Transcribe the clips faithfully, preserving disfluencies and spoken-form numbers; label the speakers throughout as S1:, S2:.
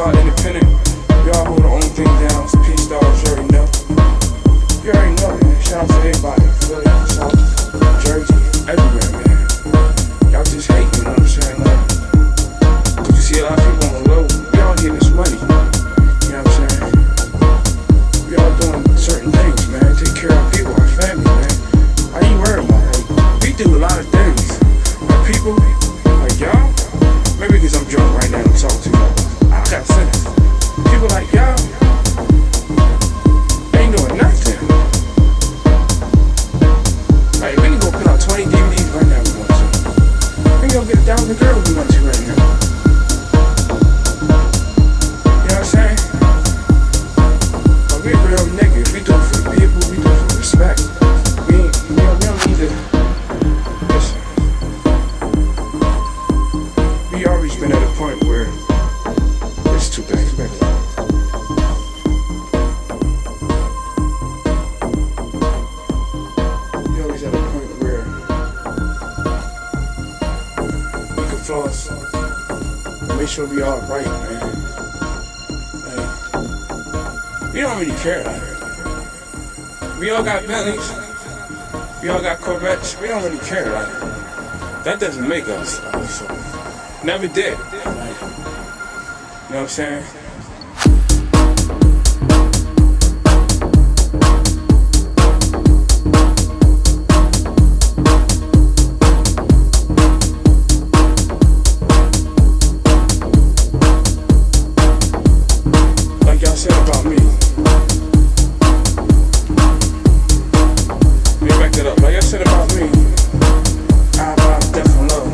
S1: all independent. We all hold our own thing down. It's peace dogs, you already know. You already know, man. Shout out to everybody. Philly, South, Jersey, everywhere, man. Y'all just hate, you know what I'm saying? Like, cause you see a lot of people on the low. We all getting this money. You know what I'm saying? We all doing certain things, man. Take care of people, our family, man. I ain't worried about it. Like, we do a lot of things. Like people, like y'all, maybe because I'm drunk right now and talking to you. I got sense. People like y'all ain't doing nothing. Like, we can go put out twenty D V Ds right now if we want to. We can go get a thousand girls if we want to right now. You know what I'm saying? But we real niggas. We do it for the people. We do it for respect. We ain't, you know, we don't need to. Listen. We always been at a point where it's too bad. We always at a point where we can floss and make sure we all right, man. Like, we don't really care out here. We all got Bentleys. We all got Corvettes. We don't really care. Like, that doesn't make us. Like, so, never did. Like, you know what I'm saying? Like y'all said about me. Let me back that up. Like y'all said about me, I have death and love.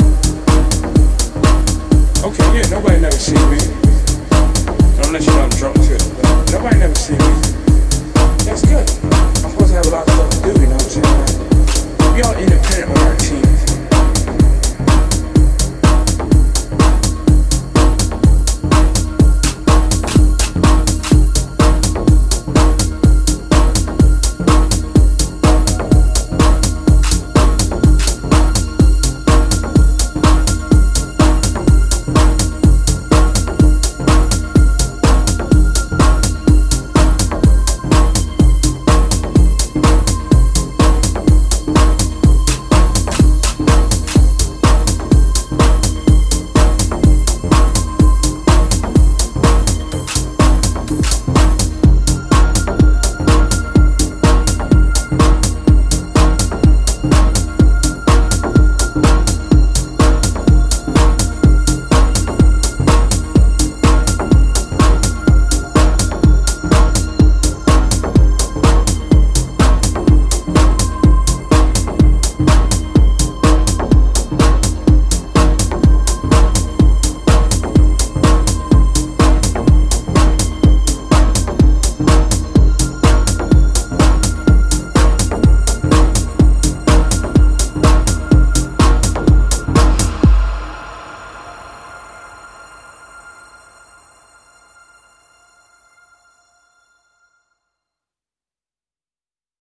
S1: Okay, yeah, nobody never seen me. Unless you know I'm drunk too. But nobody never seen me. That's good. I'm supposed to have a lot of stuff to do, you know what I'm saying? Like, we all independent on our team.